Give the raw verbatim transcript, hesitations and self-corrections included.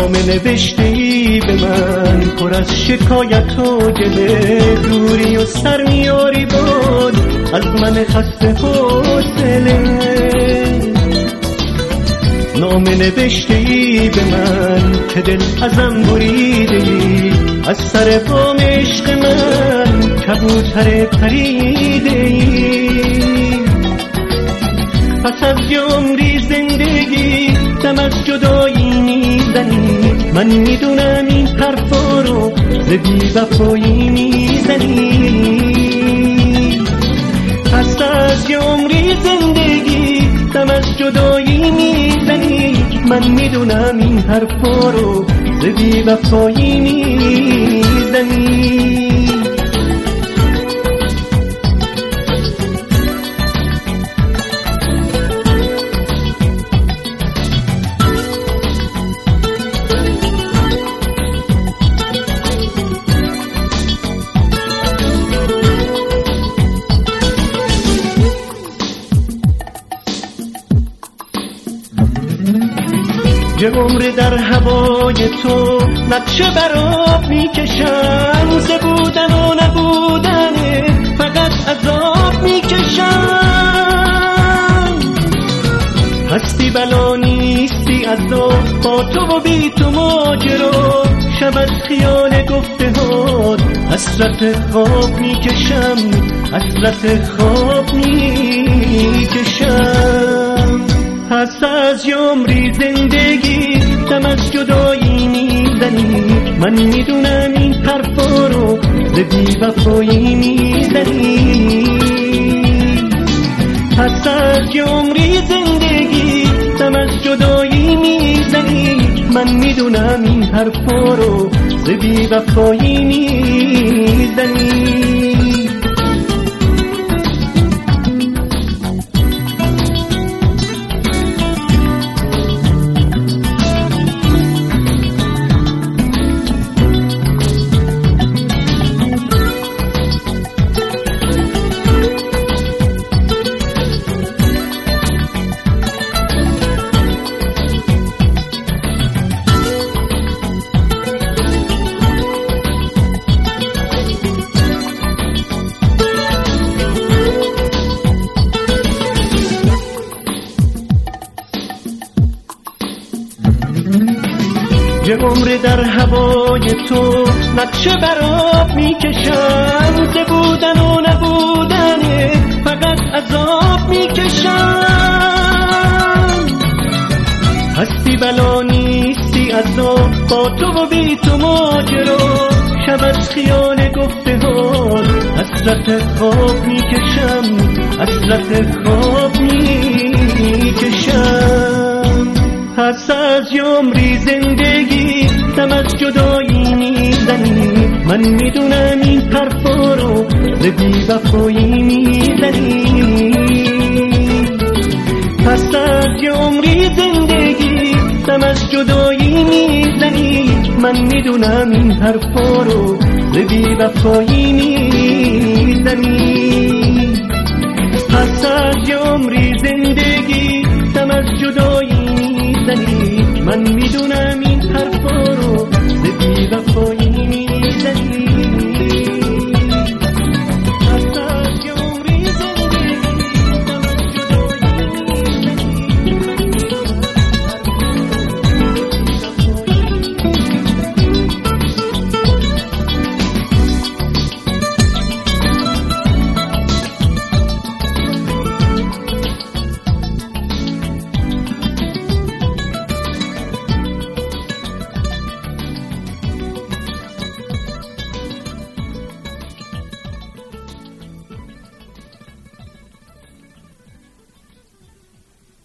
نامه نوشته‌ای به من پر از شکایت و گله، دوری و سر میاری باد از من خسته حوصله. نامه نوشته‌ای به من که دل ازم بریده‌ای، از سر بام عشق من کبوتر پریده‌ای. پس از یه عمری زندگی دم از جدایی میزنی، من میدونم این حرفا رو ز بی‌وفایی میزنی. پس از یه عمری زندگی دم از جدایی میزنی، من میدونم این حرفا رو ز بی‌وفایی میزنی. یه عمر در هوای تو نقشه برات میکشم، ز بودن و نبودن فقط عذاب میکشم. هستی بلا نیستی عذاب، با تو و بی تو ماجرا، شب از خیال گفتهات حسرت خواب میکشم، حسرت خواب میکشم. پس از یه عمری زندگی دم از جدایی میزنی، من میدونم این حرفا رو ز بی‌وفایی میزنی. پس از یه عمری زندگی دم از جدایی میزنی، من میدونم این حرفا رو ز بی‌وفایی میزنی. یه عمر در هوای تو نقشه برات میکشم، ز بودن و نبودن فقط عذاب میکشم. هستی بلا نیستی عذاب، با تو و بی تو ماجرا، شب از خیال گفتهات حسرت خواب میکشم، حسرت خواب میکشم. پس از یه عمری زندگی دم از جدایی میزنی، من میدونم این حرفا رو ز بی‌وفایی میزنی. پس از یه عمری زندگی دم از جدایی میزنی، من میدونم این حرفا رو ز بی‌وفایی میزنی.